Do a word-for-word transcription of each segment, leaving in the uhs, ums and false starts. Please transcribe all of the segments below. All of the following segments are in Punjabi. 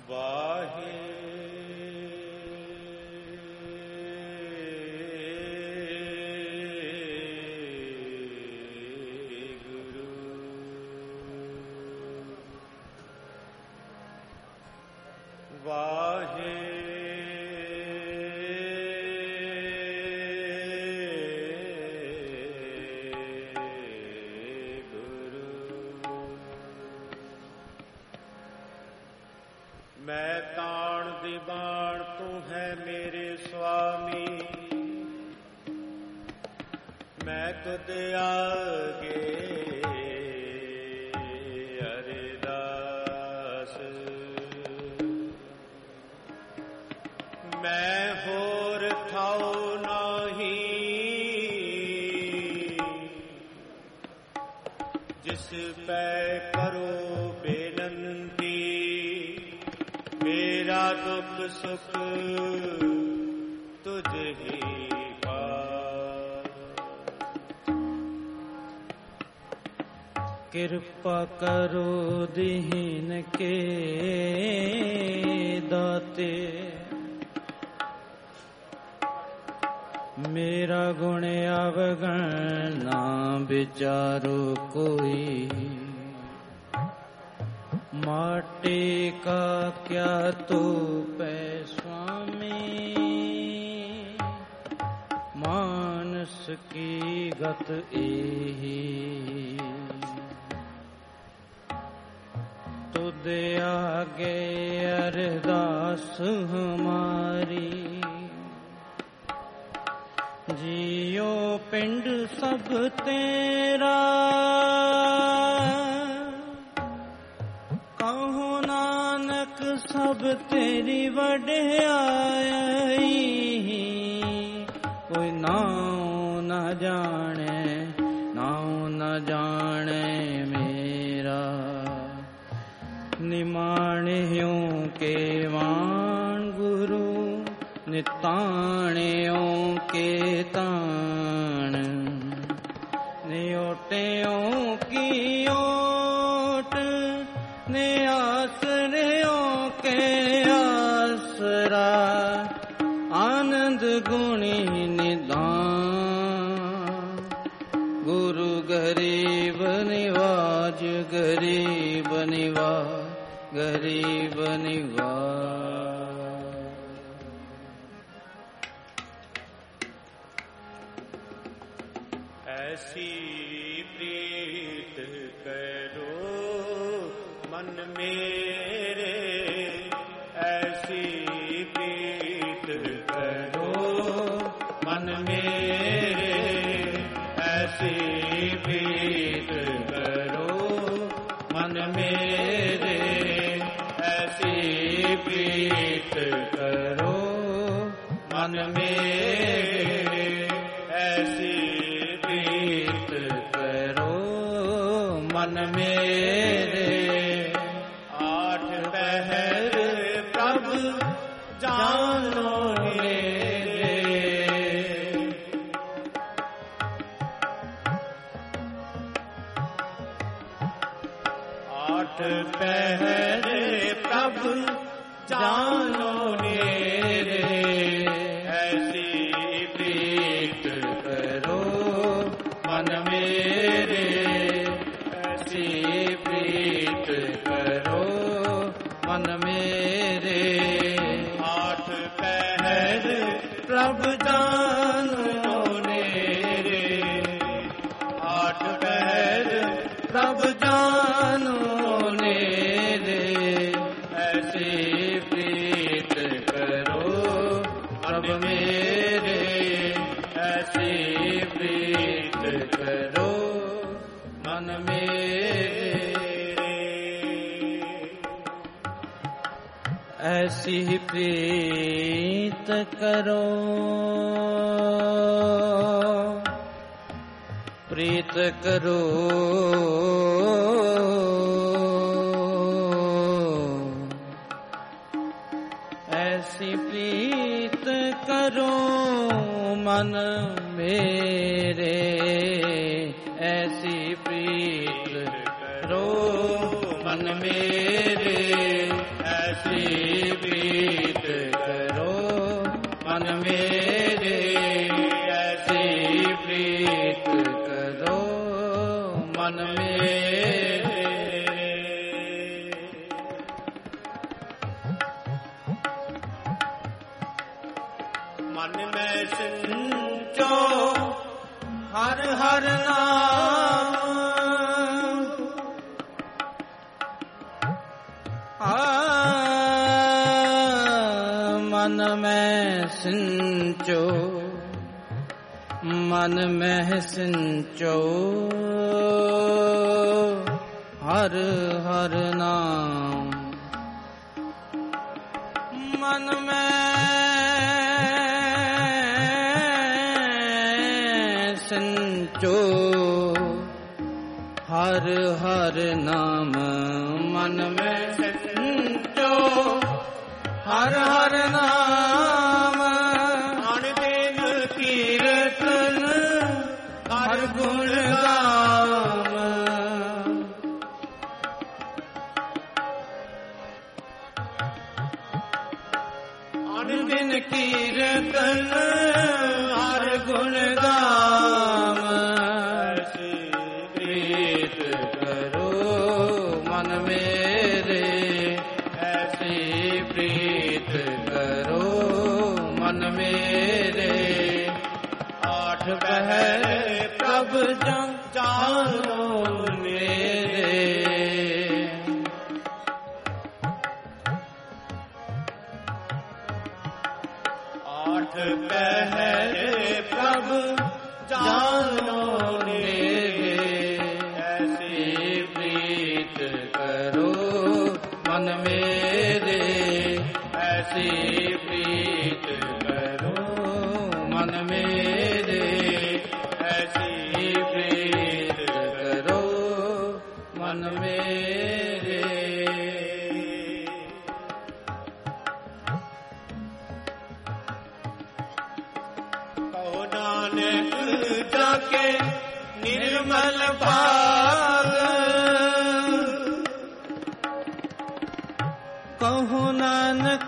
वाहे गुरु वाहे मैं ताण दीवान तू है मेरे स्वामी, मैं तुद आगे अरदास, मैं होर थाओ नाही जिस पै करो बेनंती, मेरा दुख सुख तुझ ही पास। कृपा करो दीन के दाते, मेरा गुण अवगण ना विचारो कोई, माटे का क्या तो पै स्वामी, मानस की गत एही, तुद आगे अरदास हमारी, जियो पिंड सब तेरा, कहो नानक सब तेरी वड्याई, कोई नाऊ न जाने नाऊ न जाने मेरा, निमाणियों के वाण गुरु, निताणियों के ताण, नियोटियों की ओट, ने आसरियों के आसरा, आनंद गुणी निदान, गुरु गरीब निवाज, गरीब निवाज, गरीब निवाज। ऐसी प्रीत करो मन मेरे, ऐसी प्रीत करो मन मेरे, ऐसी प्रीत करो मन मेरे, ऐसी प्रीत करो मन मेरे, ऐसी प्रीत करो मन मेरे। आठ पहर प्रभु जानो मेरे, आठ पहर प्रभु जानो मेरे, ऐसी प्रीत करो मन मेरे, ऐसी प्रीत करो मन मेरे। आठ पहर प्रभु जानो मेरे, आठ पहर प्रभु जानो मेरे, ऐसी प्रीत करो अब मेरे, ऐसी प्रीत करो मन मेरे। ऐसी प्रीत करो, प्रीत करो, ऐसी प्रीत करो मन मेरे, ऐसी प्रीत करो मन मेरे, ऐसी प्रीत करो मन मेरे, ऐसी प्रीत करो मन मेरे। मन में सिंचो हर हर नाम, मन में सिंचो, मन में सिंचो हर हर नाम, मन में सिंचो हर हर नाम, मन में सिंचो हर हर नाम। अन दिन कीर्तन हर गुण गाम, अन दिन कीर्तन हर गुण गाम। ऐसी प्रीत करो मन मेरे, ऐसी प्रीत करो मन मेरे। आठ पहर प्रभ जानो मेरे, आठ पहर प्रभ जानो मेरे, ऐसी प्रीत करो मन मेरे, ऐसी प्रीत करो मन मेरे, ऐसी प्रीत करो मन मेरे। कहो नानक जाके निर्मल भाग, कहो नानक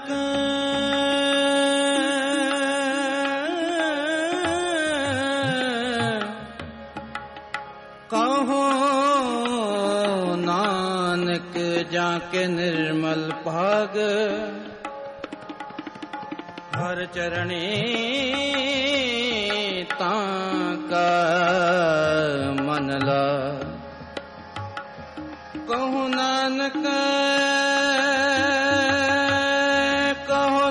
कहो नानक जाके निर्मल भाग, हर चरणी ताका मन ला। कहो नानक कहो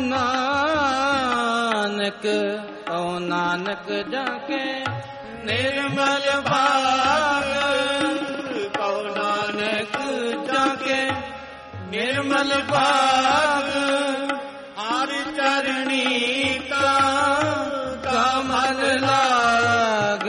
नानक कहो नानक जाके निर्मल भाग, कहो नानक जाके निर्मल भाग। हर चरणी का कमल लाग,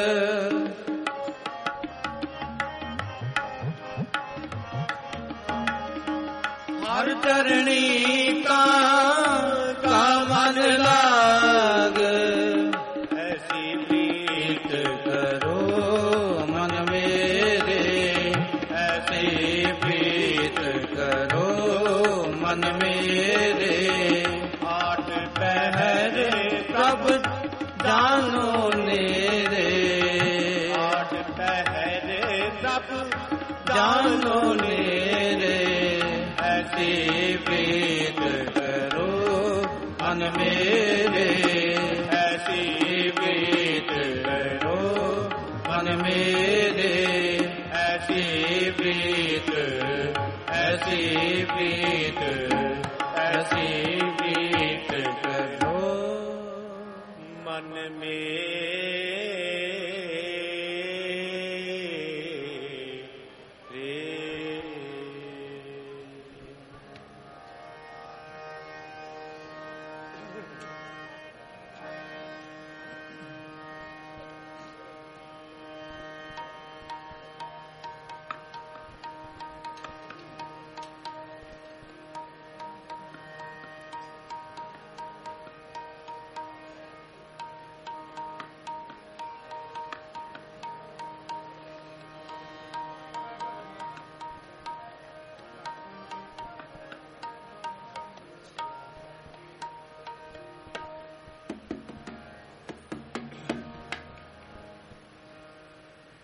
हर चरणी का कमल लाग। ऐसी प्रीत करो मन मेरे, ऐसी प्रीत करो मन मेरे। आठ पहर प्रभ जानो मेरे, आठ पहर प्रभ जानो मेरे, ऐसी प्रीत करो मन मेरे, ऐसी प्रीत करो मन मेरे, ऐसी प्रीत ऐसी प्रीत ऐसी प्रीत करो मन में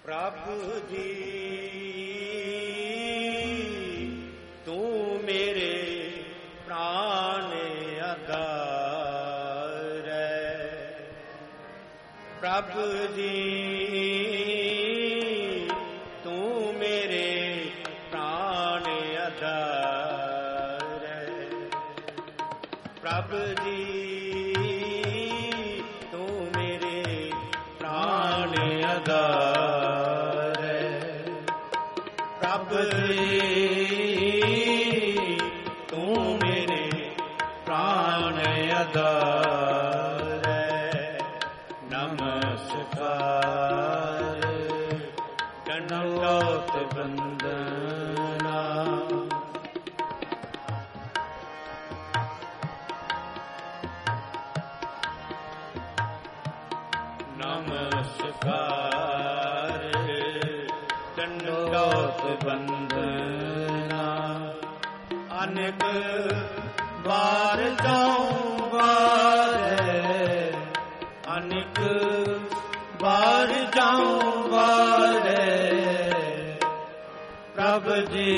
ਪ੍ਰਭੂ ਜੀ ਤੂੰ ਮੇਰੇ ਪ੍ਰਾਨ ਆਧਾਰ ਹੈ। ਪ੍ਰਭੂ ਜੀ ਤੂੰ ਮੇਰੇ ਪ੍ਰਾਨ ਆਧਾਰ ਹੈ। ਪ੍ਰਭੂ ਜੀ ਤੂੰ ਮੇਰੇ ਪ੍ਰਾਨ ਆਧਾਰ ਹੈ। ਪ੍ਰਭੂ ਜੀ ਤੂੰ ਮੇਰੇ ਪ੍ਰਾਨ ਆਧਾਰ ਹੈ। ਨਮਸਕਾਰ ਦੰਡੋਤ ਬੰਦਨਾ। ਨਮਸਕਾਰ ਦੰਡੋਤ ਬੰਦਨਾ। ਅਨੇਕ ਵਾਰ ਜਾਉ ਵਾਰੇ, ਅਨੇਕ ਵਾਰ ਜਾਉ ਵਾਰੇ। ਪ੍ਰਭ ਜੀ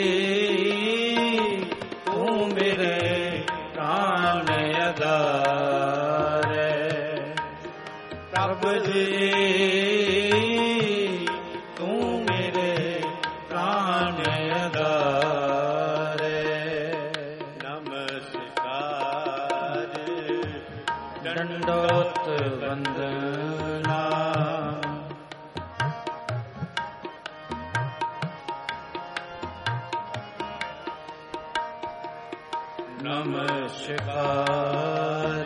ਤੂੰ ਮੇਰੇ ਪ੍ਰਾਨ ਆਧਾਰ ਹੈ। ਪ੍ਰਭ ਜੀ ਤੂੰ ਮੇਰੇ ਪ੍ਰਾਨ ਆਧਾਰ ਹੈ। ਨਮਸਕਾਰ ਦੰਡੋਤ ਬੰਦਨਾ। ਨਮਸਕਾਰ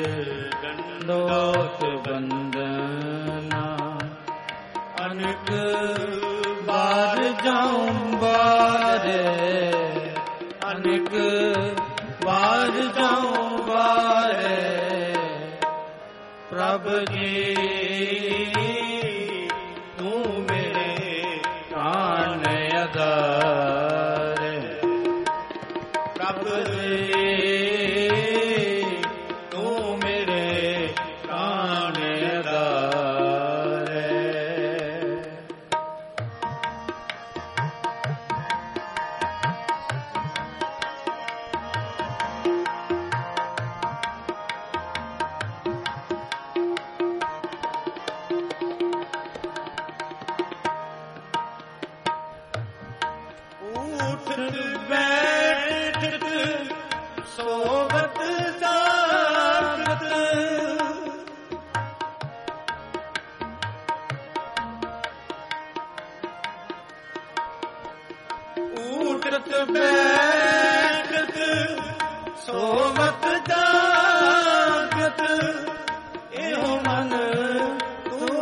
ਦੰਡੋਤ ਬੰਦਨਾ। ਅਨੇਕ ਵਾਰ ਜਾਉ ਬਾਰੇ, ਅਨੇਕ ਵਾਰ ਜਾਉ ਬਾਰੇ। ਪ੍ਰਭ ਜੀ ਤੂੰ ਮੇਰੇ ਪ੍ਰਾਨ ਆਧਾਰ ਹੈ। ਪ੍ਰਭ ਜੀ ਤੂੰ ਮੇਰੇ ਪ੍ਰਾਨ ਆਧਾਰ ਹੈ। ਉਠਤ ਬੈਠਤ ਸੋਵਤ ਜਾਗਤ। ਉਠਤ ਬੈਠਤ ਸੋਵਤ ਜਾਗਤ। ਇਹੋ ਮਨ ਤੂੰ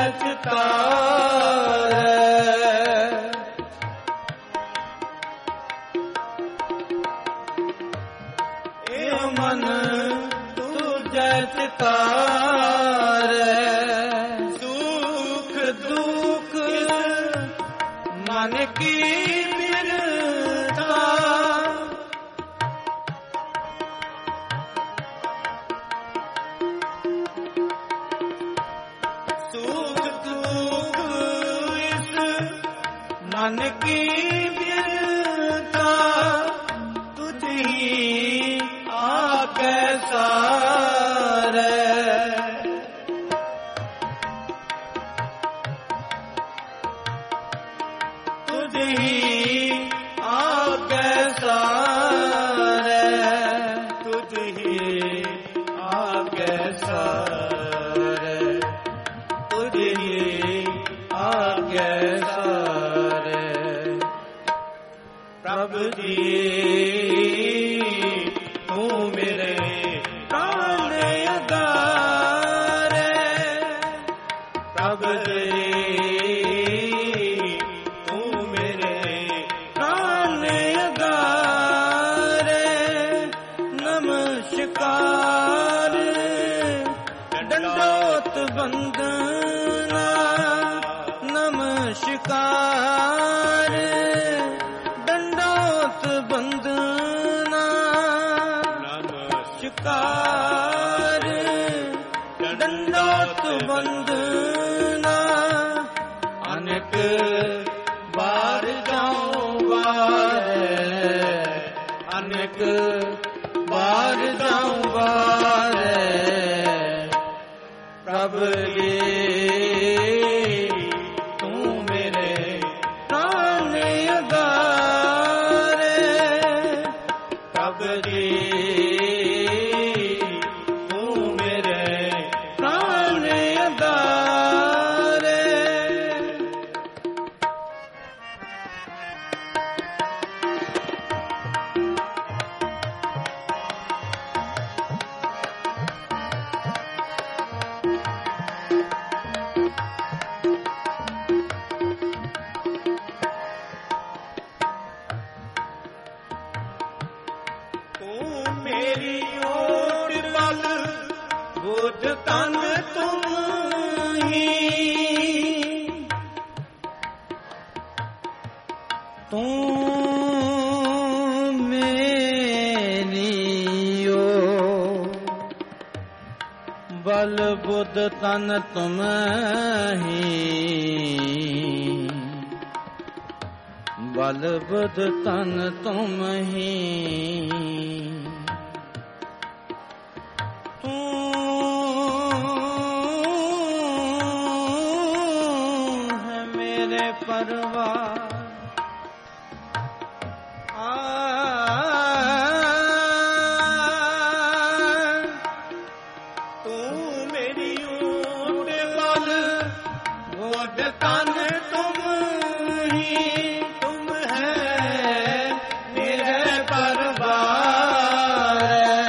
ਚਿਤਾਰ ਹੈ। ਮਨ ਤੁਝੈ ਚਿਤਾਰ ਹੈ। ਸੁਖ ਦੁਖ ਮਨ ਕੀ ਬਿਰਤਾ। ਸੁਖ ਦੁਖ ਇਸ ਮਨ ਕੀ ਬਿਰਤਾ। ਤੁਝ ਹੀ ਆਗੇ ਸਾਰੇ। ਤੁਝ ਹੀ ਆਗੇ ਸਾਰੇ। ਤੁਝ ਹੀ ਆਗੇ ਸਾਰੇ। ਤੁਝ ਹੀ ਆਗੇ ਸਾਰੇ। ਪ੍ਰਭ ਜੀ ਤੂੰ ਮੇਰੇ ਪ੍ਰਾਨ ਆਧਾਰ ਹੈ। ਪ੍ਰਭ ਜੀ ਤੂੰ ਮੇਰੇ ਪ੍ਰਾਨ ਆਧਾਰ ਹੈ। ਨਮਸਕਾਰ ਦੰਡੋਤ ਬੰਦਨਾ। ਨਮਸਕਾਰ ਦੰਡੋਤ ਬੰਦਨਾ। ਨਮਸਕਾਰ ਦੰਡੋਤ ਬੰਦਨਾ। ਅਨੇਕ ਬਾਰ ਜਾਉ ਬਾਰੇ ਪ੍ਰਭ ਜੀ ਤੂੰ ਮੇਰੇ ਪ੍ਰਾਨ ਅਗਾਰੇ ਪ੍ਰਭ ਜੀ ਤੂੰ ਮੇਰੇ ਪ੍ਰਾਨ ਅਗਾਰੇ ਮੇਰੀ ਓਟ ਬਲ ਬੁੱਧ ਤਨ ਤੁਮ ਹੀ ਤੂੰ ਮੇਰੀ ਓ ਬਲ ਬੁੱਧ ਤਨ ਤੁਮ ਹੀ ਬਲ ਬੁੱਧ ਤਨ ਤੁਮ ਹੀ ਪਰਵਾਰ ਆ ਤੂੰ ਮੇਰੀ ਓਟ ਬਲ ਬੁੱਧ ਤਨ ਤੁਮ ਹੀ ਤੁਮ ਹੈ ਮੇਰੇ ਪਰਵਾਰ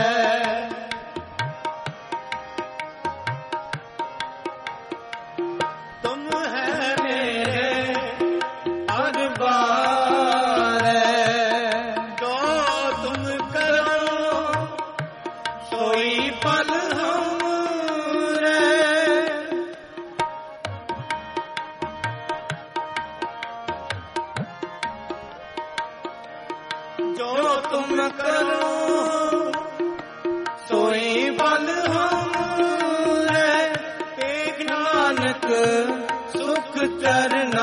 ਤੁਮ ਹੈ ਜੋ ਤੁਮ ਕਰੋ ਸੋਈ ਬਲ ਹਮਰੇ ਤੇਗ ਨਾਨਕ ਸੁਖ ਚਰਨਾ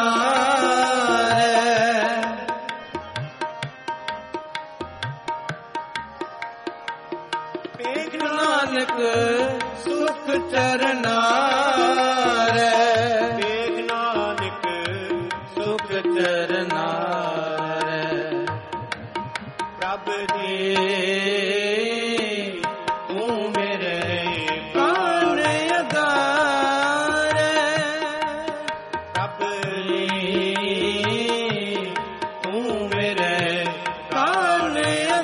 ਤੇਗ ਨਾਨਕ ਸੁਖ ਚਰਨਾ ਤੇਗ ਨਾਨਕ ਸੁਖ ਚਰਨਾ ਪ੍ਰਭ ਜੀ ਤੂੰ ਮੇਰੇ ਪ੍ਰਾਨ ਅਗਾਰੇ ਪ੍ਰਭ ਜੀ ਤੂੰ ਮੇਰੇ ਪ੍ਰਾਨ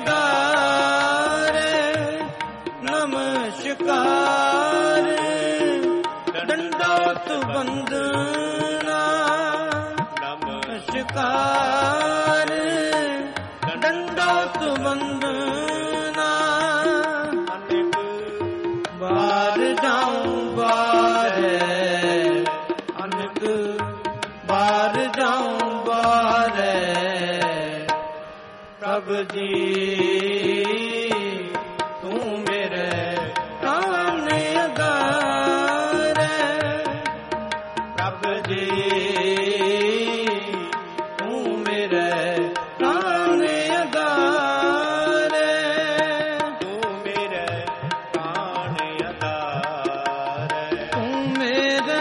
ਅਗਾਰੇ ਨਮਸਕਾਰ ਦੰਡੋਤ ਬੰਦਨਾ ਨਮਸਕਾਰ ਦੰਡੋਤ ਬੰਦਨਾ ਅਨੇਕ ਬਾਰ ਜਾਉ ਬਾਰੇ ਅਨੇਕ ਬਾਰ ਜਾਉ ਬਾਰੇ ਪ੍ਰਭ ਜੀ ਤੂੰ ਮੇਰੇ ਪ੍ਰਾਨ ਅਗਾਰੇ ਪ੍ਰਭ ਜੀ ਤੂੰ ਮੇਰੇ ਪ੍ਰਾਨ ਅਗਾਰੇ ਤੂੰ ਮੇਰੇ ਪ੍ਰਾਨ ਅਗਾਰੇ ਤੂੰ ਮੇਰੇ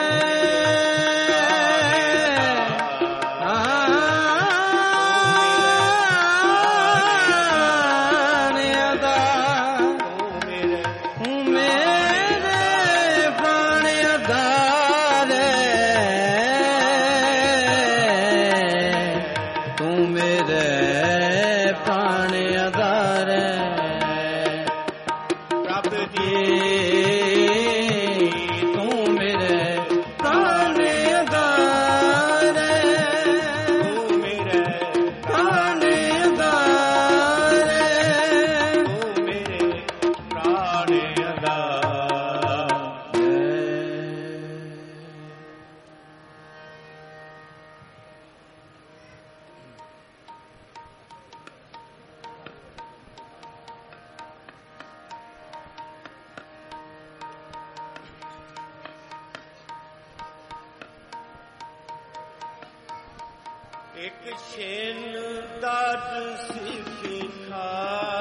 ਇੱਕ ਛੇਨ ਦਾਤ ਸਿੱਖੀ ਖਾ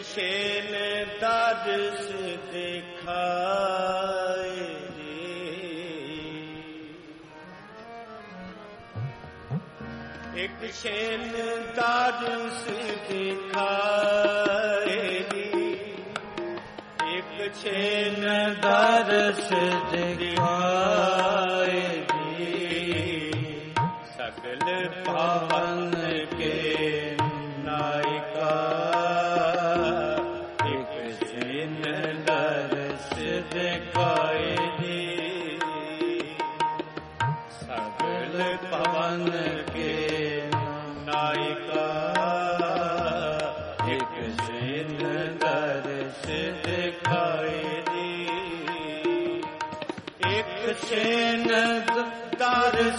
ਛੇਨ ਦਰਸ ਦਿਖਾਏ ਇੱਕ ਛੇਨ ਦਰਸ ਦਿਖਾਏ ਇੱਕ ਛੇਨ ਦਰਸ ਦਿਖਾਏ ਸਕਲ ਪਾਵਨ ਕੇ ਨਾਇਕਾ ਇੱਕ ਛੇਨ ਦਰਸ ਦਿਖਾਏ ਸਕਲ ਪਾਵਨ ਕੇ ਨਾਇਕਾ ਇੱਕ ਛੇਨ ਦਰਸ ਦਿਖਾਏ ਇੱਕ ਛੇਨ ਦਰਸ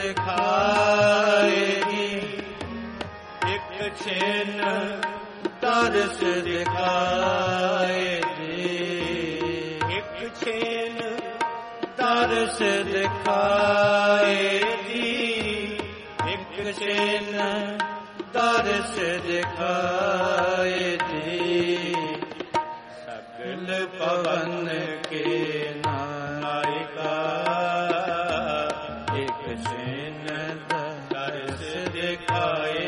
ਦਿਖਾਏ ਇੱਕ ਛੇਨ ਦਰਸ ਦਿਖਾਏ ਇੱਕ ਛੇਨ ਦਰਸ ਦਿਖਾਏ ਇੱਕ ਛੇਨ ਦਰਸ ਦਿਖਾਏ ਸਕਲ ਪਵਨ ਕੇ ਨਾਇਕਾ ਇੱਕ ਛੇਨ ਦਰਸ ਦਿਖਾਏ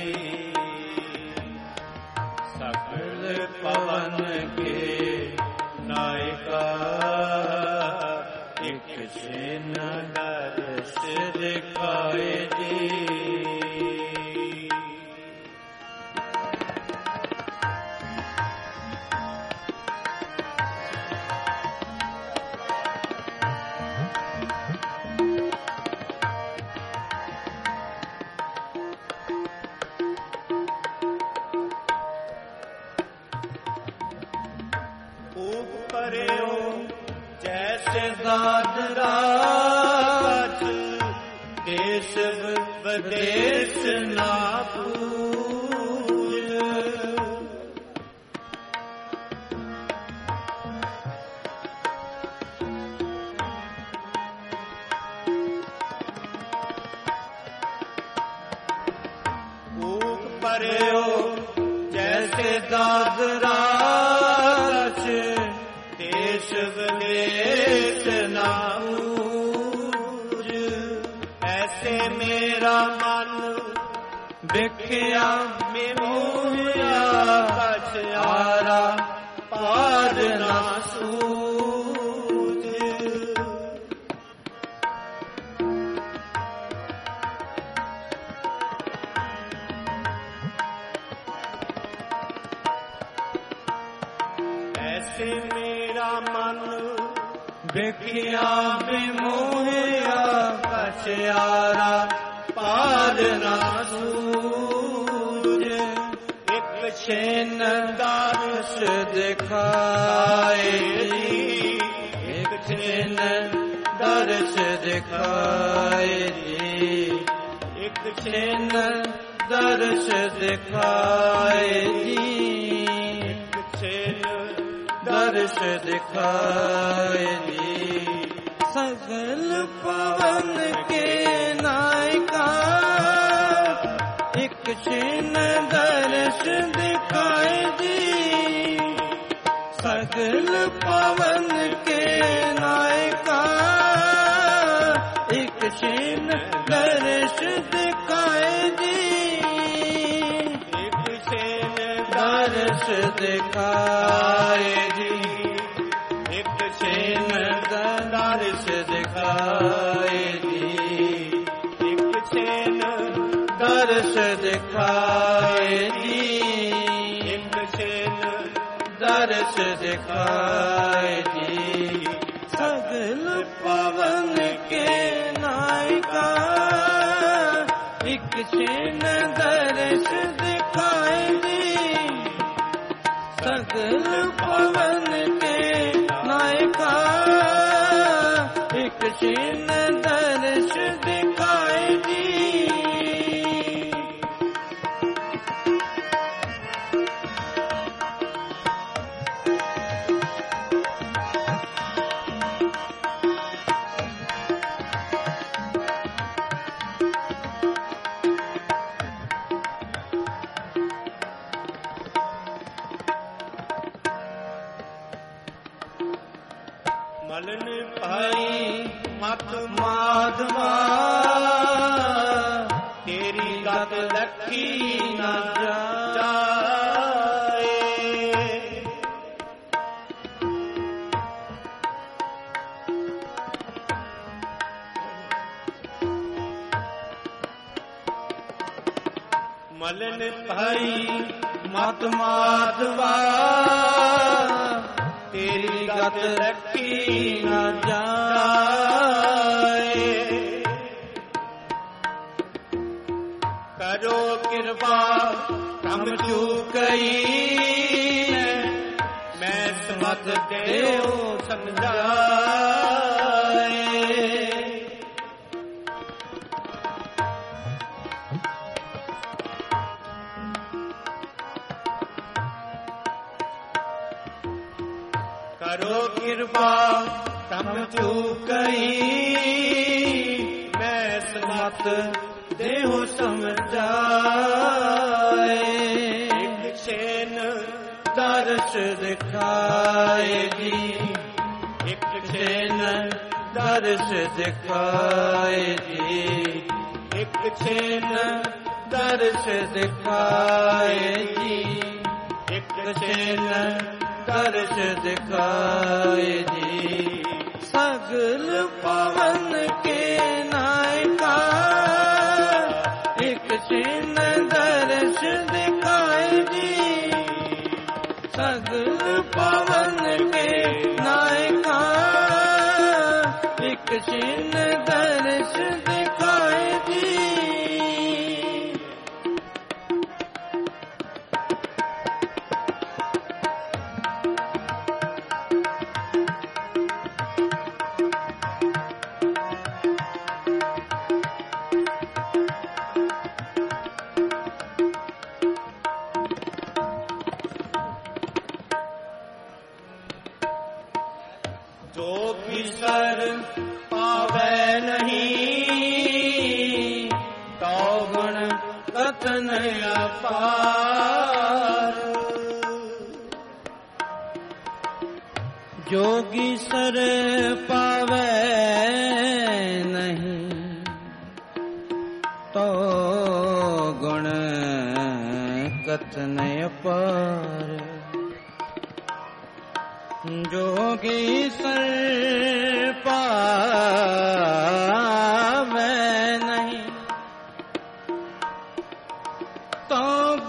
ਸਕਲ ਪਵਨ ਕੇ ਨਾਇਕਾ ਇੱਕ ਛੇਨ ਦਰਸ ਦਿਖਾਏ ਜੈਸੇ ਦਾਦਰਾ ਦੇਸ ਵਿਦੇਸ ਨਾ ਪੂਜ ਊਕ ਪਰਿਓ ਜੈਸੇ ਦਾਦਰਾ ਦੇਸ਼ ਵਿਦੇਸ਼ ਨਾ ਪੂਜ ਐਸੇ ਮੇਰਾ ਮਨ ਵਿਖਿਆ ਮੋਹਿਆ ਕਛ ਆਰਾ ਪਾਰ ਨਾ ਸੂਝ ਐਸੇ ਮੇਰਾ ਮਨ ਵਿਖਿਆ ਬਿਮੋਹਿਆ ਕਛ ਆਰਾ ਪਾਰ ਨਾ ਸੂਝ ਇੱਕ ਛੇਨ ਦਰਸ ਦਿਖਾਏ ਇੱਕ ਛੇਨ ਦਰਸ ਦਿਖਾਏ ਇੱਕ ਛੇਨ ਦਰਸ ਦਿਖਾਏ ਇੱਕ ਛੇਨ ਦਰਸ ਦਿਖਾਏ ਸਗਲ ਪਵਨ ਕੇ ਨਾਇਕਾ ਇੱਕ ਛੇਨ ਦਰਸ ਦਿਖਾਏ ਜੀ ਸਗਲ ਪਵਨ ਕੇ ਨਾਇਕਾ ਇੱਕ ਛੇਨ ਦਰਸ ਦਿਖਾਏ ਜੀ ਇੱਕ ਛੇਨ ਦਰਸ ਦਿਖਾਏ ਜੀ ਇੱਕ ਛੇਨ ਦਰਸ ਦਿਖਾਏ ਜੀ ਇੱਕ ਛੇਨ ਦਰਸ ਦਿਖਾਏ ਜੀ ਇੱਕ ਛੇਨ ਦਰਸ ਦਿਖਾਏ ਜੀ ਸਗਲ ਪਵਨ ਕੇ ਨਾਇਕਾ ਇੱਕ ਛੇਨ ਦਰਸ ਦਿਖਾਏ ਜੀ ਸਗਲ ਪਵਨ ਕੇ ਨਾਇਕਾ ਇੱਕ ਛੇਨ ਦਰਸ ਦਿਖਾਏ ਜੀ मलन भाई मत माधवा तेरी गत लखी न जाए। मलन भाई मत माधवा तेरी गत लखी न जाए। करो कृपा कम चूकई मैं समत देव समझाए। करो कृपा कम चूकई मैं समत देहु समझाए। एक सेन दर्श दिखाएगी एक सेन दर्श दिखाएगी एक सेन दर्श दिखाएगी एक सेन दर्श दिखाएगी। सगल पवन के नायका एक सेन दर्श दिखाएगी। सगल पवन के नायका एक सेन दर्श दिखाएगी। जो बिसर पावे नहीं तो गुण कथन अपार। जोगी सर पावे नहीं तो गुण कथन अपार। जोगी सर पावे नहीं तो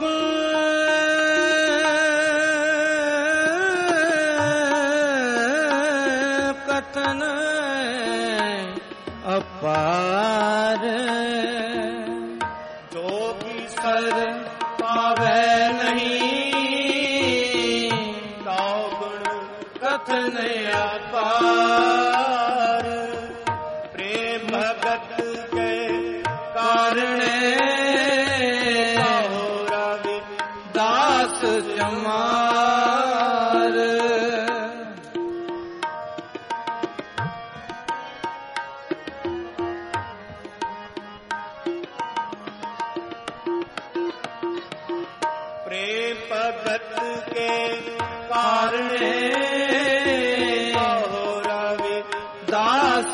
कथन अपार। जोगी सर पावे नहीं तो गुण कथन अपार। प्रेम भगत के कारण दास जमार। प्रेम भगत के कारण दास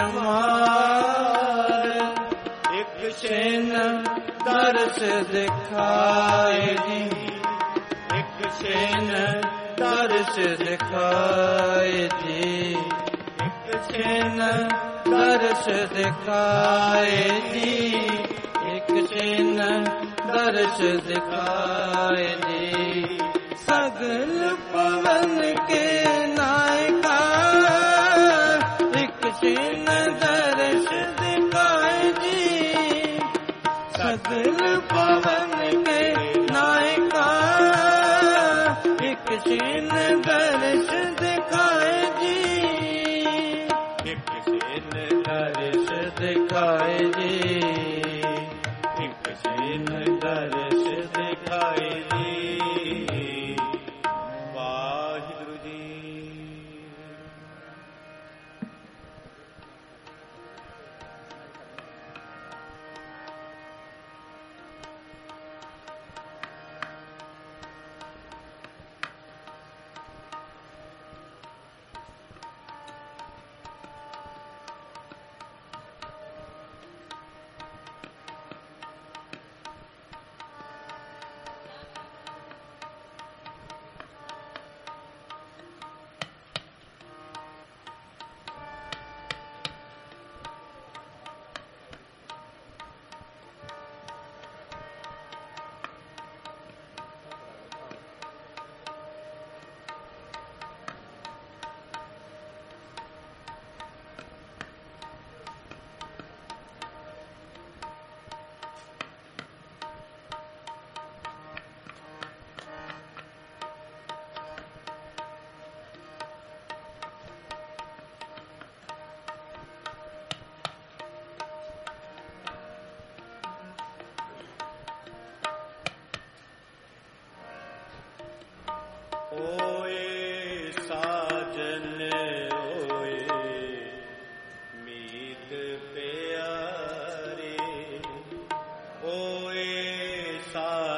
जमार। एक सेन दर्श दिखाएगी एक सेन दर्श दिखाएगी एक सेन दर्श दिखाएगी एक सेन दर्श दिखाएगी। सगल पवन के नायका एक सेन दर्श दिखाएगी। सगल पवन के नायका एक सेन दर्श दिखाएगी। एक सेन दर्श दिखाएगी एक सेन दर्श दिखाएगी।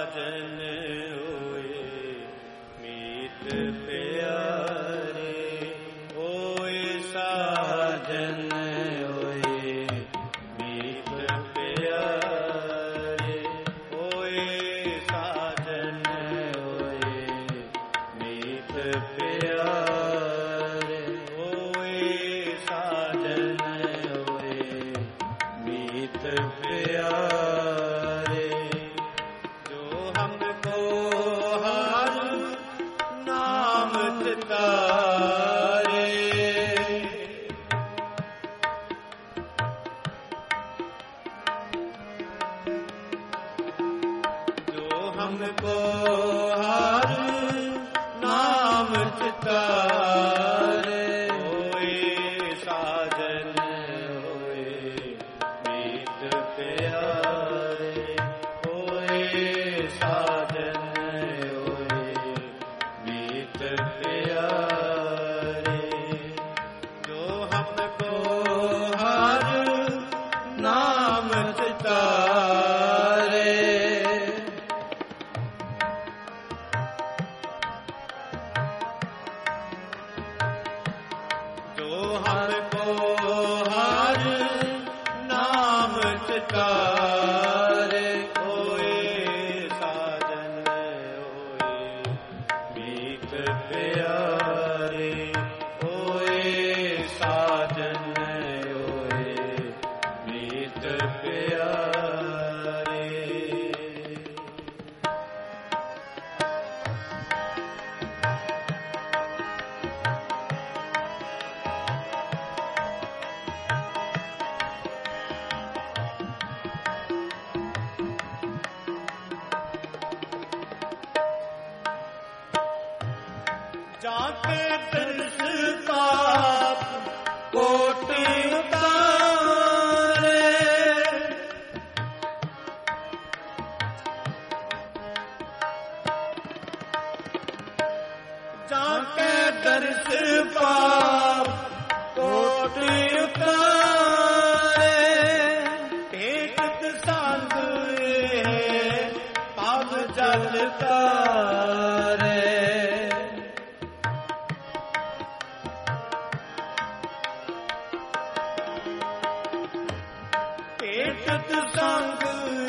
ਸਾਜਨ ਹੋਏ ਮੀਤ ਪਿਆਰੇ, ਓਏ ਸਾਜਨ ਹੋਏ ਮੀਤ ਪਿਆਰੇ, ਓਏ ਸਾਜਨ ਹੋਏ ਮੀਤ ਪਿਆਰੇ, ਓਏ ਸਾਜਨ ਹੋਏ ਮੀਤ ਪਿਆਰੇ। ਜੋ ਹਮਕੋ ਹਰ ਨਾਮ ਚਿਤਾਰੇ, ਜੋ ਹਮਕੋ ਹਰ ਨਾਮ ਚਿਤਾਰੇ, ਹੋਏ ਸਾਜਨ ਹੋਏ ਮੀਤ ਪਿਆਰੇ, ਹੋਏ ਸਾਜਨ ਹੋਏ ਮੀਤ ਪਿਆਰੇ। ਜੋ ਹਮਕੋ ਹਰ ਨਾਮ ਚਿਤਾਰੇ, ਜੋ ਹਮਕੋ ਹਰ ਨਾਮ ਚਿਤਾਰੇ, ਹੋਏ ਸਾਜਨ ਹੋਏ ਮੀਤ ਪਿਆਰੇ, ਹੋਏ ਸਾਜਨ ਹੋਏ ਮੀਤ ਪਿਆਰੇ। ਜਾਕੇ ਦਰਸ ਪਾਪ ਕੋਟ ਉਤਾਰੇ, ਜਾਕੇ ਦਰਸ ਪਾਪ ਕੋਟ ਉਤਾਰੇ, ਟੇਕਤ ਸੰਗ ਪਾਪ ਜਲ ਤਾਰੇ, ਟੇਕਤ ਸੰਗ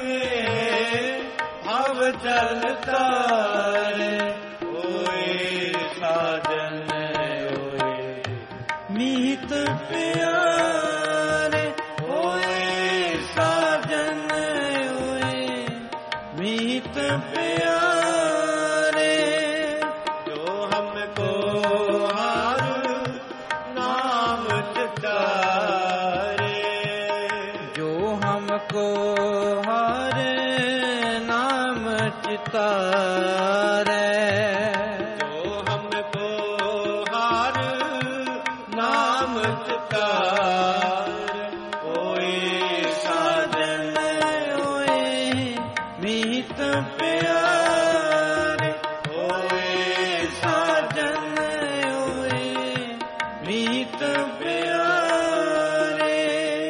ਭਵ ਜਲ ਤਾਰੇ, ਹੋਏ ਸਾਜਨ ਹੋਏ ਮੀਤ ਪਿਆਰੇ, ਹੋਏ ਸਾਜਨ ਹੋਏ ਮੀਤ ਪਿਆਰੇ। ਜੋ ਹਮਕੋ ਹਰ ਨਾਮ ਚਿਤਾਰੇ, ਜੋ ਹਮਕੋ ਹਰ ਨਾਮ ਚਿਤਾਰੇ, ਜੋ ਹਮਕੋ ਹਰ ਨਾਮ ਚਿਤਾਰੇ, ਹੋਏ ਸਾਜਨ ਹੋਏ ਮੀਤ ਪਿਆਰੇ, ਹੋਏ ਸਾਜਨ ਹੋਏ ਮੀਤ ਪਿਆਰੇ।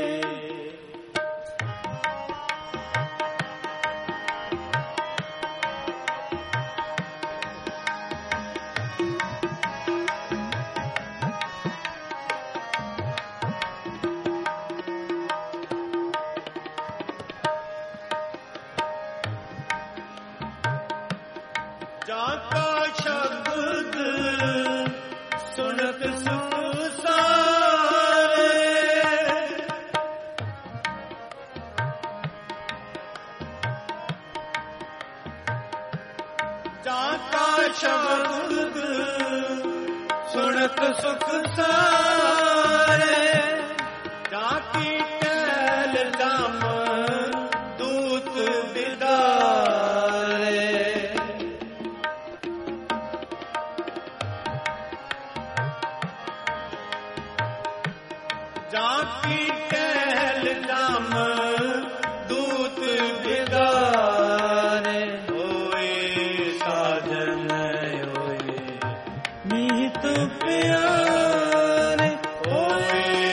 ਜਾਕਾ ਸ਼ਬਦ ਸੁਣਤ ਸੁਖ ਸਾਰੇ, ਜਾਕਾ ਸ਼ਬਦ ਸੁਣਤ ਸੁਖ ਸਾਰੇ, ਜਾਕੀ ਟਹਿਲ ਦਮ ਦੂਤ ਦਿਦਾਰੇ, ਜਾਕੀ ਟਹਿਲ ਦਮ ਦੂਤ ਦਿਦਾਰੇ, ਹੋਏ ਸਾਜਨ ਹੋਏ ਮੀਤ ਪਿਆਰੇ, ਹੋਏ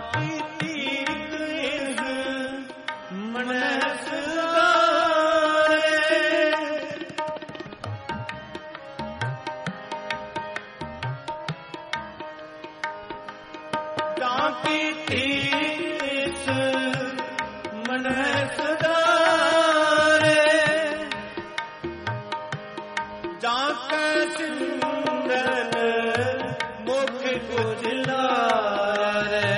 ਕੀ ਤੀਰਥ ਇਸ ਮਨੈ ਸੁਧਾਰੇ। ਜਾਂ ਕੀ ਤੀਰਥ ਇਸ ਮਨੈ ਸੁਧਾਰੇ। ਜਾਂ ਕੈ ਸਿੰਦਨ ਮੁਖ ਉਜਲਾਰੇ।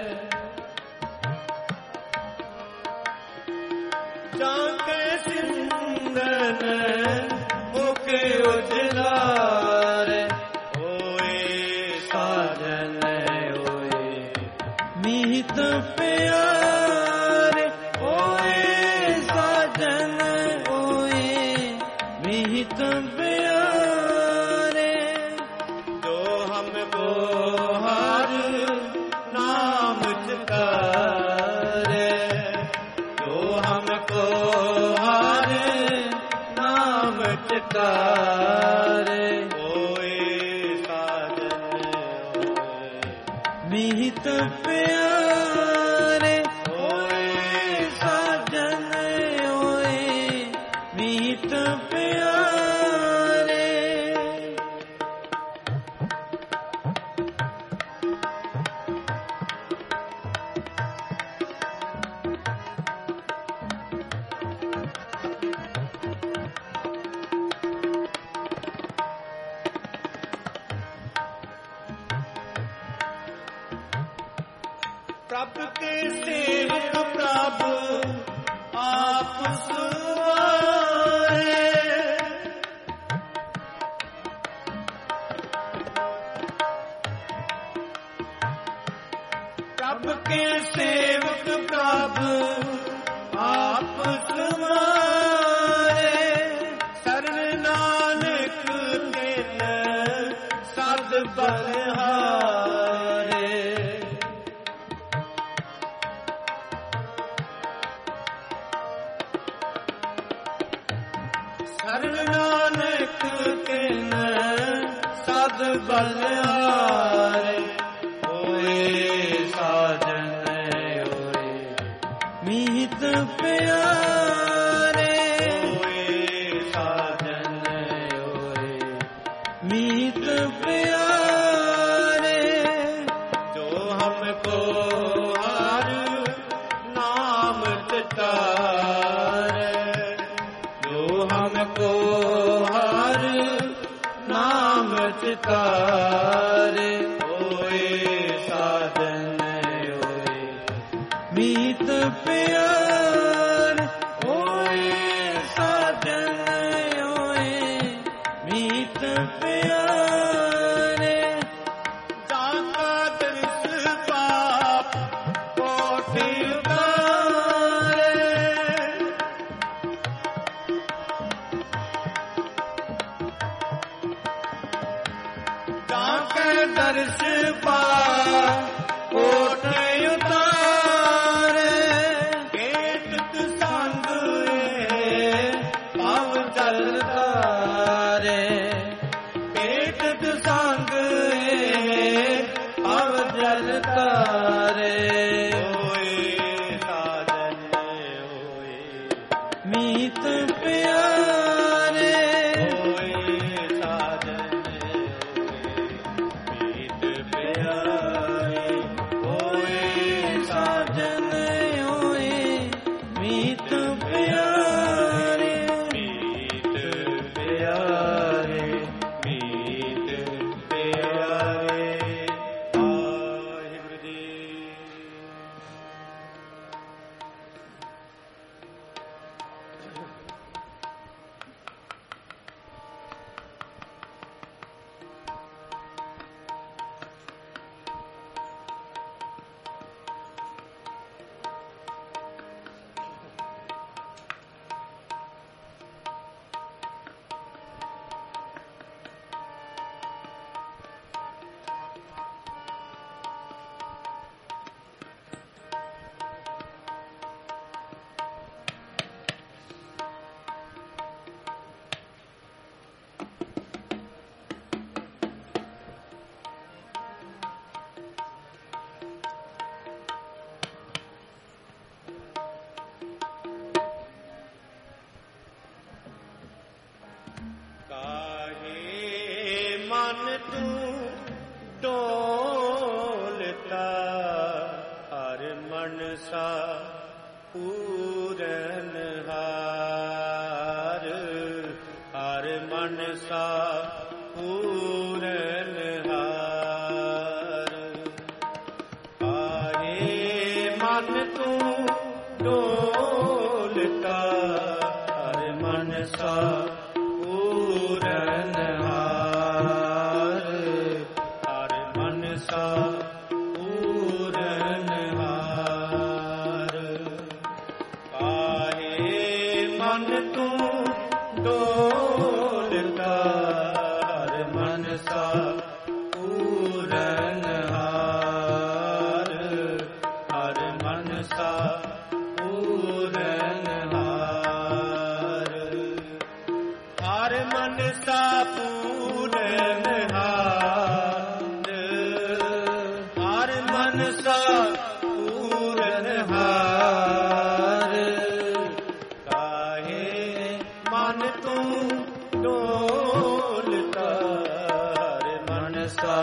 ਜਾਂ ਕੈ ਸਿੰਦਨ ਮੁਖ ਉਜਲਾਰੇ। ਹੋਏ ਸਾਜਨ ਹੋਏ ਮੀਤ ਪਿਆਰੇ। ਹੋਏ ਸਾਜਨ ਹੋਏ ਮੀਤ ਪਿਆਰੇ। ਜੋ ਹਮਕੋ ਹਰ ਨਾਮ ਚਿਤਾਰੇ। ਜੋ ਹਮਕੋ ਹਰ ਨਾਮ ਚਿਤਾਰੇ। ਹੋਏ ਸਾਜਨ ਹੋਏ ਮੀਤ ਪਿਆਰੇ। ਹੋਏ ਸਾਜਨ ਹੋਏ ਮੀਤ ਪਿਆਰੇ। ਪ੍ਰਭ ਕੇ ਸੇਵਕ ਪ੍ਰਭ ਆਪ ਸੁਆਰੇ। ਪ੍ਰਭ ਕੇ ਸੇਵਕ ਪ੍ਰਭ ਆਪ ਸੁਆਰੇ। ਸਰਨ ਨਾਨਕ ਤਿਨ ਸਦ ਬਲਿਹਾਰੇ। ਸਰਨ ਨਾਨਕ ਤਿਨ ਸਦ ਬਲਿਹਾਰੇ। ਹੋਏ ਸਾਜਨ ਹੋਏ ਮੀਤ ਪਿਆਰੇ। ਹੋਏ ਸਾਜਨ ਹੋਏ ਮੀਤ ਪਿਆਰੇ। ਜੋ ਹਮਕੋ ਹਰ ਨਾਮ ਚਿਤਾਰੇ। ਜੋ ਹਮਕੋ ਹਰ ਨਾਮ ਚਿਤਾਰੇ। ਹੋਏ ਸਾਜਨ ਹੋਏ ਮੀਤ ਪਿਆਰੇ। ਹੋਏ ਸਾਜਨ ਹੋਏ ਮੀਤ ਪਿਆਰੇ। ਜਾਂ ਕਾ ਦਰਸ ਪਾਪ ਕੋਟਿ ਉਤਾਰੇ। ਜਾਂ ਕੈ ਦਰਸ ਪਾਪ ਕੋਟ ਉਤਾਰੇ। ਕੇਤਕ ਸੰਗ ਏ ਭਵ ਜਲ ਤਾਰੇ। ਕੇਤਕ ਸੰਗ ਏ ਭਵ ਜਲ ਤਾਰੇ। ਹੋਏ ਸਾਜਨ ਹੋਏ ਮੀਤ ਪਿਆਰੇ। ਹੋਏ ਸਾਜਨ ਹੋਏ ਮੀਤ ਪਿਆਰੇ। ਮਨ ਤੂੰ ਡੋਲਤਾ ਹਰ ਮਨਸਾ ਪੂਰਨ ਹਾਰ ਹਰ ਮਨਸਾ ਪੂਰਨ ਹਾਰ ਆਏ ਮਨ ਤੂੰ ਡੋਲਤਾ ਹਰ ਮਨਸਾ ਪੂਰਨ ਹਾਰ ਹਰ ਮਨਸਾ ਪੂਰਨ ਹਾਰ ਆਏ ਮਨ ਤੂੰ ਡੋਲਤਾ ਹਰ ਮਨਸਾ ਪੂਰਨ ਹਾਰ ਹਰ ਮਨਸਾ ਪੂਰਨ ਹਾਰ ਹਰ ਮਨਸਾ ਪੂਰਨ ਹਾਰ ਹਰ ਮਨਸਾ ਪੂਰਨ ਹਾਰ ਕਾਹੇ ਮਨ ਤੂੰ ਡੋਲਤਾ ਹਰ ਮਨਸਾ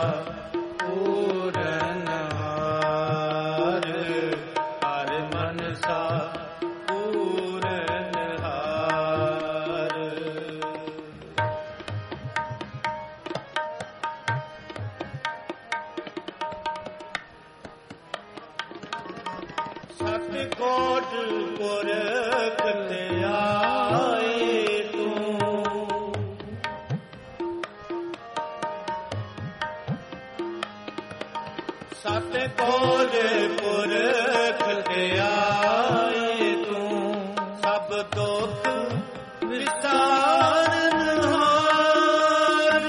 ਪੂਰਨ ਹਾਰ ਹਰ ਮਨਸਾ ਪੂਰਨ ਹਾਰ ਸਤ ਕੋਟ ਪੁਰਖ ਤੇ ਆਏ ਤੂੰ ਸਤ ਕੋਟ ਪੁਰਖ ਤੇ ਆਏ ਤੂੰ ਸਭ ਦੁੱਖ ਵਿਸਾਰਨ ਹਾਰ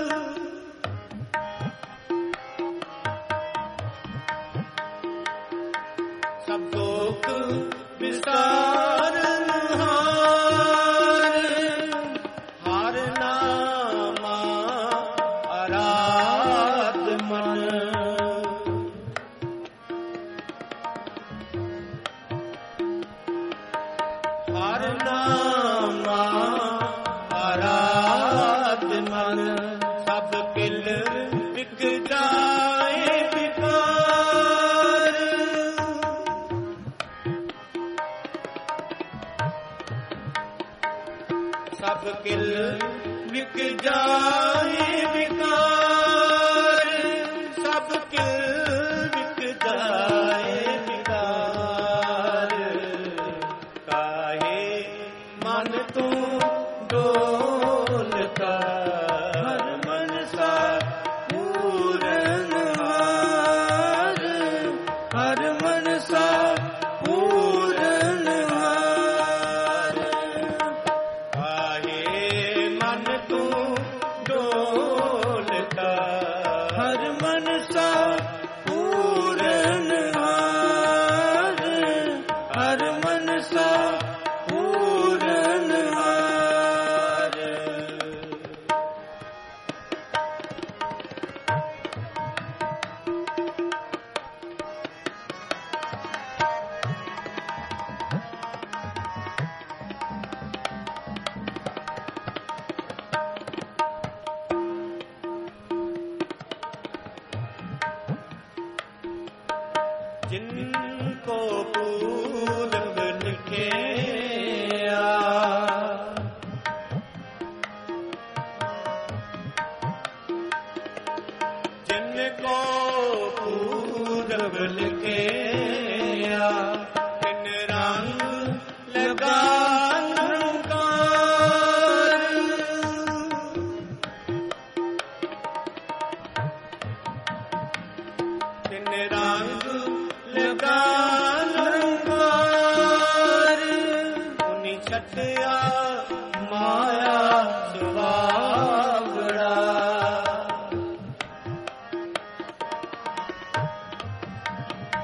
ਸਭ ਦੁੱਖ ਵਿਸਾਰਨ ਹਾਰ ਹਰ ਨਾਮਾ ਅਰਾਧ ਮਨ ਹਰ ਨਾਮਾ ਅਰਾਧ ਮਨ ਸਭ ਕਿਲ ਵਿਕ ਜਾਏ ਵਿਕਾਰ ਸਭ ਕਿਲ ਵਿਕ ਜਾਏ ਵਿਕਾਰ ਸਭ ਕਿਲ ਵਿਕ ਜਾਏ ਵਿਕਾਰ ਕਾਹੇ ਮਨ ਤੂੰ ਡੋਲਤਾ ਹਰ ਮਨਸਾ ਪੂਰਨ ਹਾਰ ਹਰ ਮਨਸਾ ਪੂਰਨ ਹਾਰ ਕਾਹੇ ਮਨ ਤੂੰ ਡੋਲਤਾ ਹਰ ਮਨਸਾ ਪੂਰਨ ਹਾਰ ਹਰ ਮਨਸਾ ਪੂਰਨ ਹਾਰ जिन को पूरब लिखिया जिन को पूरब लिखिया तिन रंग लगा निरंकार तिन रंग लगा निरंकार उन्हीं छठिया माया सुवागड़ा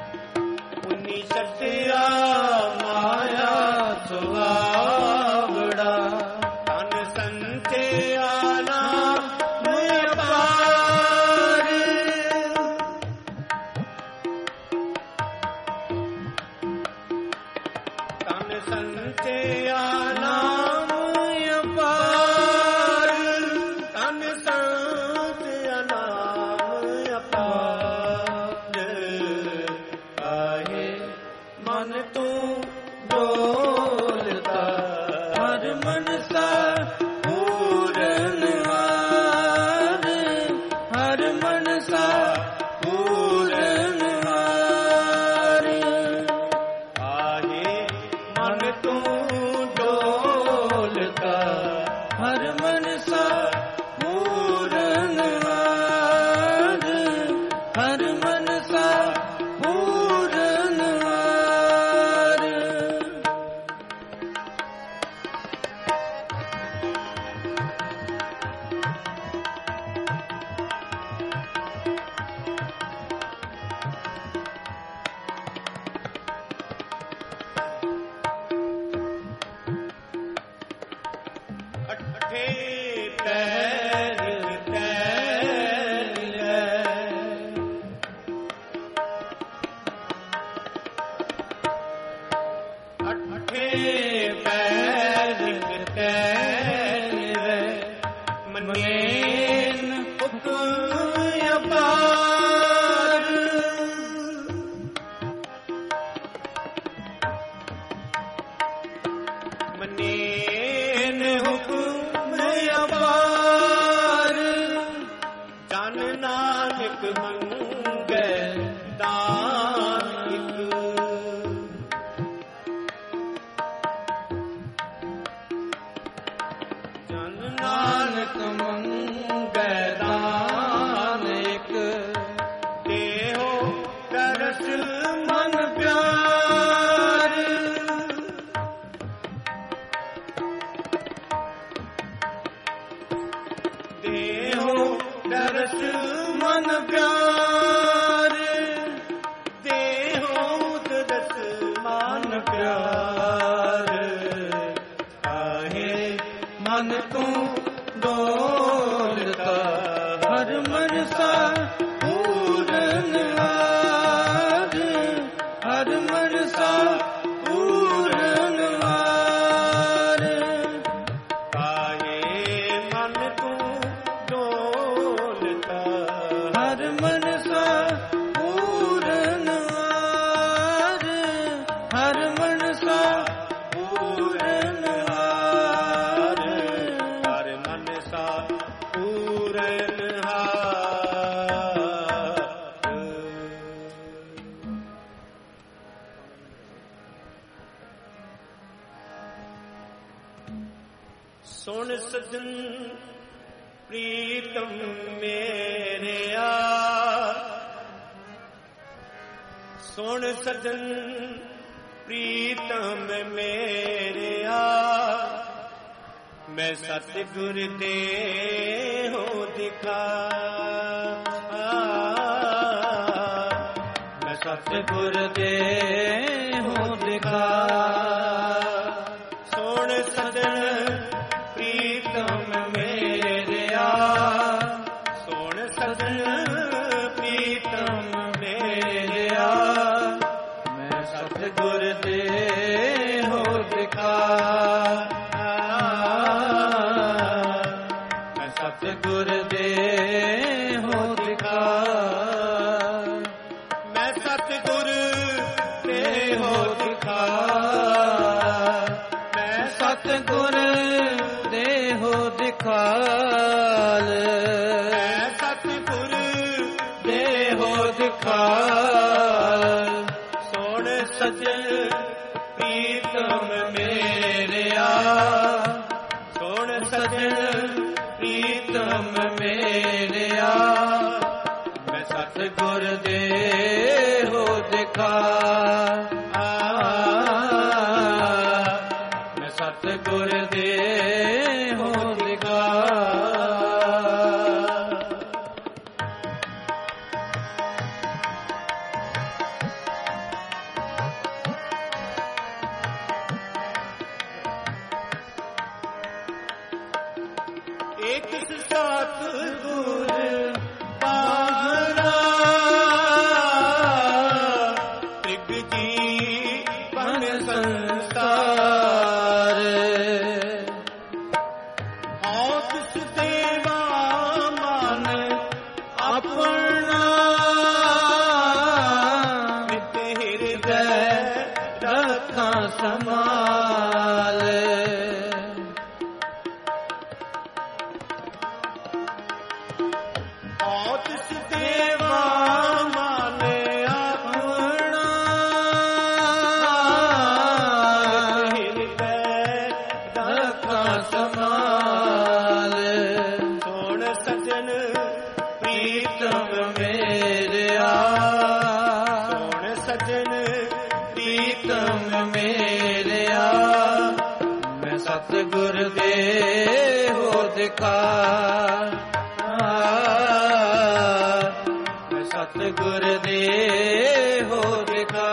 ਅਠੇ ਪੈਰ ਤੈਲੇ ਅਠੇ ਪੈਰ ਤੈਲੇ ਮਨੇਨ ਹੁਕਮ ਅਪਾਰ ਮਨੇਨ ਹੁਕਮ ਅਪਾਰ ਜਨ ਨਾਨਕ ਮੰਗੈ ਦਾਨ ਇਕ ਜਨ ਨਾਨਕ ਮੰਗੈ ਦਾਨ ਇਕ ਦੇਹੋ ਦਰਸ ਮਨ ਪਿਆਰ ਦੇਹੋ ਦਰਸ ਮਨ ਪਿਆਰ ਦੇਹੋ ਦਰਸ ਮਨ ਪਿਆਰ ਆਹੇ ਮਨ ਤੂੰ ਡੋਲਤਾ ਹਰ ਮਨਸਾ ਪੂਰਨ ਆਰ ਹਰ ਮਨਸਾ ਪੂਰਨ ਆਰ ਆਹੇ ਮਨ ਤੂੰ ਡੋਲਤਾ ਹਰ ਮਨਸਾ ਪੂਰਨ ਆਰ ਹਰ ਮਨਸਾ ਪੂਰਨ ਆਰ ਹਰ ਮਨਸਾ ਪੂਰਨ ਹਾਰ ਸੁਣ ਸਜਣ ਪ੍ਰੀਤਮ ਮੇਰਿਆ ਸੁਣ ਸਜਣ ਪ੍ਰੀਤਮ ਮੇਰਿਆ ਮੈਂ ਸਤਿਗੁਰ ਦੇ ਹੋ ਦਿਖਾ ਮੈਂ ਸਤਿਗੁਰ ਦੇ ਹੋ ਦਿਖਾ ਸੁਣ ਸਜਣ ਪ੍ਰੀਤਮ ਮੇਰਿਆ ਸੁਣ ਸਜਣ ਪ੍ਰੀਤਮ ਮੇਰਿਆ ਮੈਂ ਸਤਿਗੁਰ ਦੇ ਹੋ ਦਿਖਾ ਮੈਂ ਸਤਿਗੁਰ ਦੇ ਹੋ ਦਿਖਾ ਮੈਂ ਸਤਿਗੁਰ ਦੇ ਹੋ ਦਿਖਾ ਮੈਂ ਸਤਿਗੁਰ ਦੇ ਹੋ ਦਿਖਾਲ ਮੈਂ ਸਤਿਗੁਰ ਦੇ ਹੋ ਦਿਖਾਲ ਸੁਣ ਸਜਣ ਪ੍ਰੀਤਮ ਮੇਰਿਆ ਸੁਣ ਸਜਣ ਪ੍ਰੀਤਮ ਮੇਰਿਆ ਮੈਂ ਸਤਿਗੁਰ ਦੇ ਹੋ ਦਿਖਾ ਮੈਂ ਸਤਿਗੁਰ ਦੇ ਹੋ ਦਿਖਾ ਇੱਕ ਸਤਿਗੁਰ ਬਾਹਰਾ ਤ੍ਰਿਗ ਜੀ ਬਨ ਸੰਸਾਰ ਹਉ ਤਿਸ ਦੇਵਾ ਮਨ ਆਪਣਾ ਨਿਤ ਹਿਰਦੈ ਰੱਖਾਂ ਸਮਾਲ ਹਉ ਤਿਸ ਦੇਵਾ ਮਨ ਆਪਣਾ ਨਿਤ ਹਿਰਦੈ ਰੱਖਾਂ ਸਮਾਲ ਸੁਣ ਸਜਣ ਪ੍ਰੀਤਮ ਮੇਰਿਆ ਸੁਣ ਸਜਣ ਪ੍ਰੀਤਮ ਮੇਰਿਆ ਮੈਂ ਸਤਿਗੁਰ ਦੇ ਹੋ ਦਿਖਾ ਮੈਂ ਸਤਿਗੁਰ ਦੇ ਹੋ ਦਿਖਾ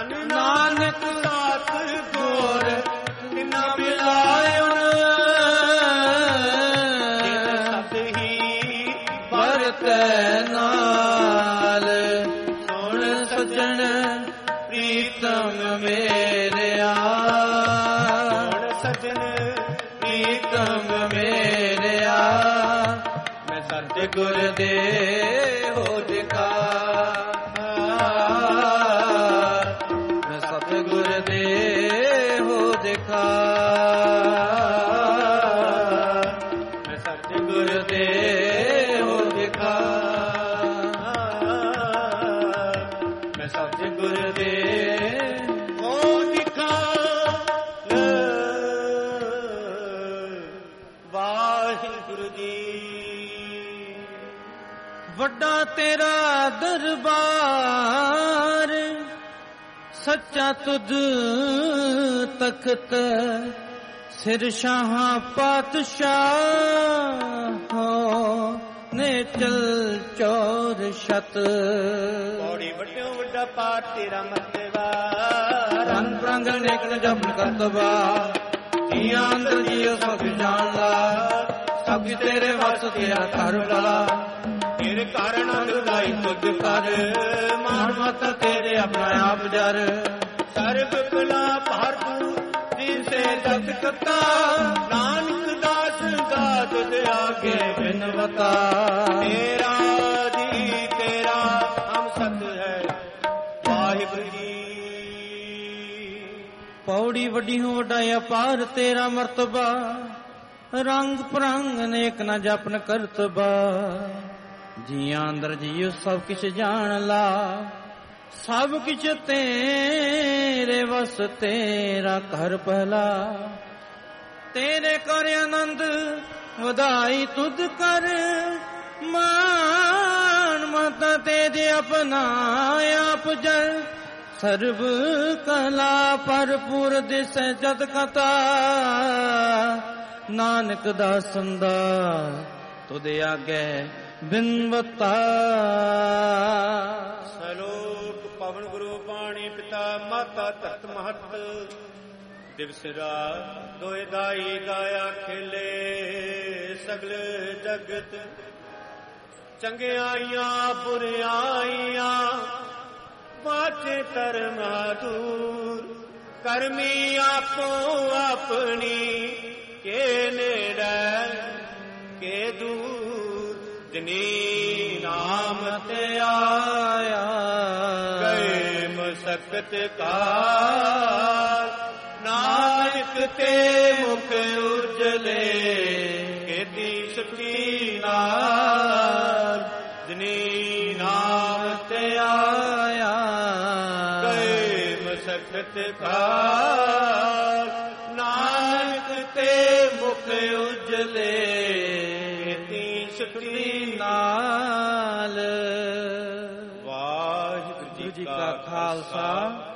ਧਨ ਨਾਨਕ ਸਾਥ ਗੋਰ ਕਿਨਾ ਮਿਲਾਇਓ ਸਤ ਹੀ ਵਰਤੈ ਨਾਲ ਸੁਣ ਸਜਣ ਪ੍ਰੀਤਮ ਮੇਰਿਆ ਹੁਣ ਸਜਣ ਪ੍ਰੀਤਮ ਮੇਰਿਆ ਮੈਂ ਸਤਿਗੁਰ ਦੇ ਹੋ ਦਿਖਾ ਮੈਂ ਸਤਿਗੁਰ ਦੇ ਹੋ ਦਿਖਾ ਮੈਂ ਸਤਿਗੁਰ ਦੇ ਹੋ ਦਿਖਾ ਮੈਂ ਸਤਿਗੁਰ ਦੇ ਹੋ ਦਿਖਾ ਵਾਹਿਗੁਰੂ ਜੀ ਵੱਡਾ ਤੇਰਾ ਦਰਬਾਰ ਸੱਚਾ ਤੁਧ ਤਖਤ ਸਿਰ ਸ਼ਾਹਾਂ ਪਾਤਸ਼ਾਹ ਹੋ ਨੇ ਚਲ ਚੌਰ ਸ਼ਤ ਪੌੜੀ ਵੱਡਿਓ ਵੱਡਾ ਪਾਠ ਤੇਰਾ ਮਤਵਾ ਰੰਗ ਪ੍ਰੰਗ ਨੇਕ ਨ ਜਪਨ ਕਰਤਵਾ ਜੀਆਂ ਅੰਦਰ ਜੀਉ ਸਭ ਜਾਣਦਾ ਸਭ ਤੇਰੇ ਵਸ ਤੇਰਾ ਘਰ ਵਾਲਾ ਤੇਰੇ ਕਾਰਨ ਅੰਗਦਾਈ ਤੁਧ ਕਰ ਮਾਨ ਮਤ ਤੇਰੇ ਆਪਣਾ ਆਪ ਜਰ ਸਰਬ ਕਲਾ ਭਰਪੂਰ ਜਿਸੇ ਜਗ ਕਤਾ ਨਾਨਕ ਦਾਸ ਦਾਤ ਦੇ ਆਗੇ ਬਿਨਵਤਾ ਤੇਰਾ ਜੀ ਤੇਰਾ ਹਮ ਸਤ ਹੈ ਵਾਹਿਗੁਰੂ ਜੀ ਪੌੜੀ ਵੱਡੀ ਹੋ ਵੱਡਾ ਅਪਾਰ ਤੇਰਾ ਮਰਤਬਾ ਰੰਗ ਪ੍ਰੰਗ ਨੇਕ ਨਾ ਜਪਨ ਕਰਤਬਾ ਜੀਆਂ ਅੰਦਰ ਜੀਉ ਸਭ ਕਿਛ ਜਾਣ ਲਾ ਸਭ ਕਿਛ ਤੇਰੇ ਵਸ ਤੇਰਾ ਘਰ ਪਹਿਲਾ ਤੇਰੇ ਕਰ ਆਨੰਦ ਵਧਾਈ ਤੁਧ ਕਰ ਮਾਨ ਮਤ ਤੇਰੇ ਆਪਣਾ ਆਪ ਜਲ ਸਰਬ ਕਲਾ ਭਰਪੂਰ ਦਿਸੈ ਜਦ ਕਥਾ ਨਾਨਕ ਦਾਸਨ ਦਾ ਤੁਧ ਆਗੇ ਬਿਨਵਤਾ ਸਲੋਕ ਪਵਨ ਗੁਰੂ ਬਾਣੀ ਪਿਤਾ ਮਾਤਾ ਧਰਤ ਮਹਤ ਦਿਵਸ ਰਾਤ ਦੋਇ ਦਾਈ ਗਾਇਆ ਖੇਲੇ ਸਗਲ ਜਗਤ ਚੰਗਿਆਈਆਂ ਬੁਰਿਆਈਆਂ ਬਾਚੇ ਧਰਮ ਦੂਰ ਕਰਮੀ ਆਪੋ ਆਪਣੀ ਕੇ ਨੇੜੇ ਕੇ ਦੂਰ ਜਿਨੀ ਨਾਮ ਤੇ ਆਇਆ ਗਏ ਮਸਕਤ ਕਾਲ ਨਾਨਕ ਤੇ ਮੁਖ ਉਜਲੇ ਕੀਤੀ ਸੱਚੀ ਨਾਲ ਜਿਨੀ ਨਾਮ ਤੇ ਆਇਆ ਗਏ ਮਸਕਤ ਕਾਲ ਨਾਨਕ ਤੇ ਮੁਖ ਉਜਲੇ ਕੀਤੀ ਨਾਲ। ਵਾਹਿਗੁਰੂ ਜੀ ਕਾ ਖਾਲਸਾ